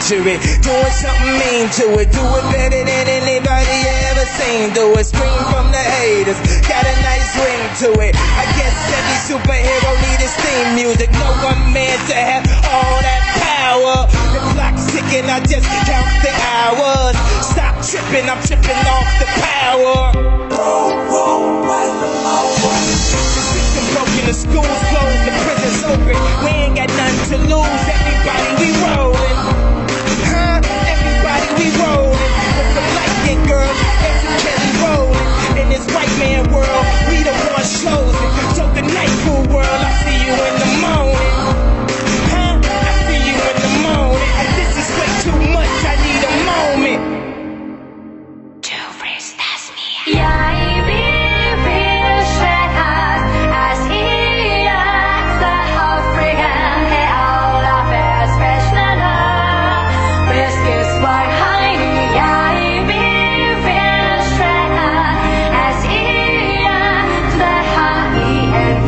danger it, doing something mean to it. Do it better than anybody ever seen. Do it, scream from the haters, got a nice ring to it. I guess every superhero need his theme music. No one man to have all that power. The clock's ticking, I just count the hours. Stop tripping, I'm tripping off the power. The system broken, the schools closed, the prisons open. We ain't got nothing to lose, everybody we rollin'. Everybody we rollin'. With the light skinned girl, every Kelly rollin'. In this white man world, we the ones chosen. So the night cool world, I see you in the morning. I see you in the morning. And this is way too much, I need a moment. Du fristas med. Jag vill sväras as iaks African är alla världsfärstarna. Whiskers var heim. Jag vill sväras as iaks i en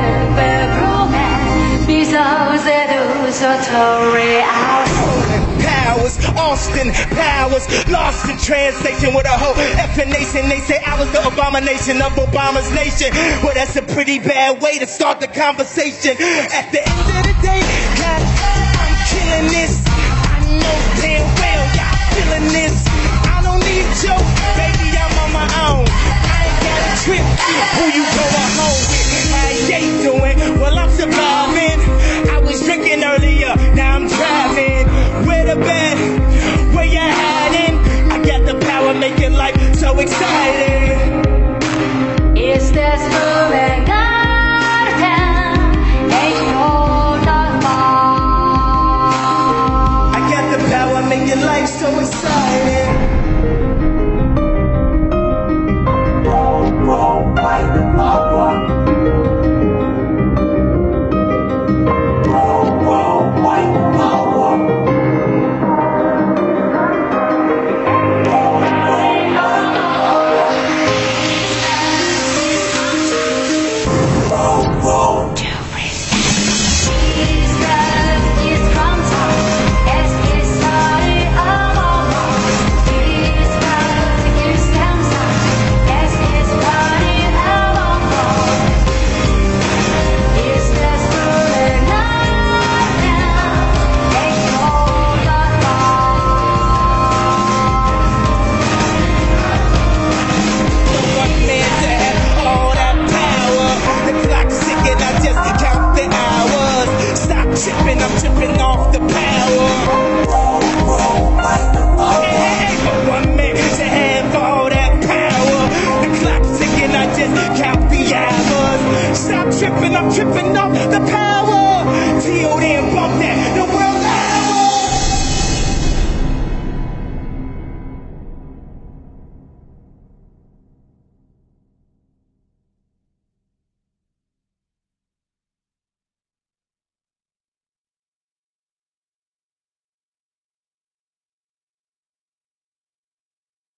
färd Bezos så torre Powers, Austin Powers, lost in translation with a whole effing nation. They say I was the abomination of Obama's nation. Well, that's a pretty bad way to start the conversation. At the end of the day, I'm killing this. I know damn well y'all feeling this. I don't need you, baby, I'm on my own. I ain't got a trip, who you going home with? How you doing? Well, I'm surviving. I was drinking earlier, now I'm driving. Where the bed? Where you hiding? I got the power, making life so exciting.